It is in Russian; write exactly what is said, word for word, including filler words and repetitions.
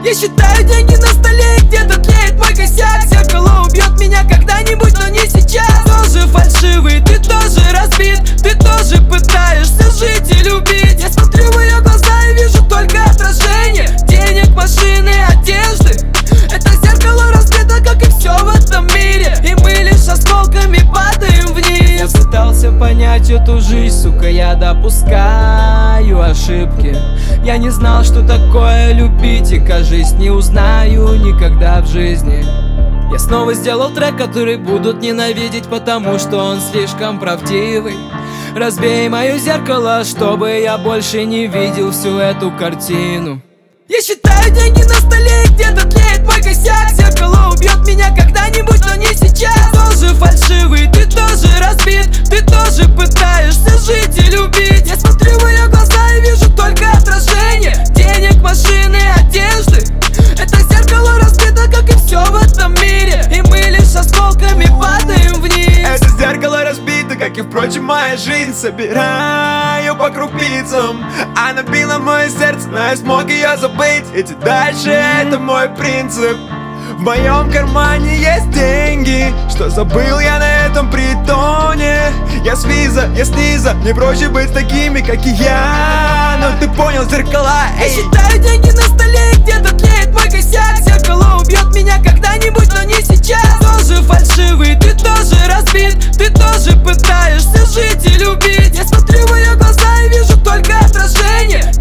Я считаю деньги на столе, и где-то тлеет мой косяк. Зеркало убьет меня когда-нибудь, но не сейчас. Тоже фальшивый, ты тоже разбит, ты тоже пытаешься жить и любить. Я смотрю в ее глаза и вижу только отражение денег, машины, одежды. Это зеркало разбито, как и все в этом мире, и мы лишь осколками падаем вниз. Я пытался понять эту жизнь, сука, я допускаю ошибки. Я не знал, что такое любить, и, кажись, не узнаю никогда в жизни. Я снова сделал трек, который будут ненавидеть, потому что он слишком правдивый. Разбей мое зеркало, чтобы я больше не видел всю эту картину. Я считаю деньги на столе, и где-то тлеет мой косяк. Зеркало убьет меня когда-нибудь, но не сейчас. Тоже фальшивый, ты тоже разбит, ты тоже пытаешься жить и любить. Я смотрю в ее глаза и вижу только отражение денег, машины, одежды. Это зеркало разбито, как и все в этом мире, и мы лишь осколками падаем вниз. Это зеркало разбито, как и, впрочем, моя жизнь. Собираю по крупицам, она била мое сердце, но я смог ее забыть. Идти дальше — это мой принцип. В моем кармане есть деньги, что забыл я на этом притоне. Я с виза, я снизу, мне проще быть такими, как и я. Но ты понял, зеркала, эй. Я считаю деньги на столе, и где-то тлеет мой косяк. Зеркало убьет меня когда-нибудь, но не сейчас. Тоже фальшивый, ты тоже разбит, ты тоже пытаешься жить и любить. Я смотрю в ее глаза и вижу только отражение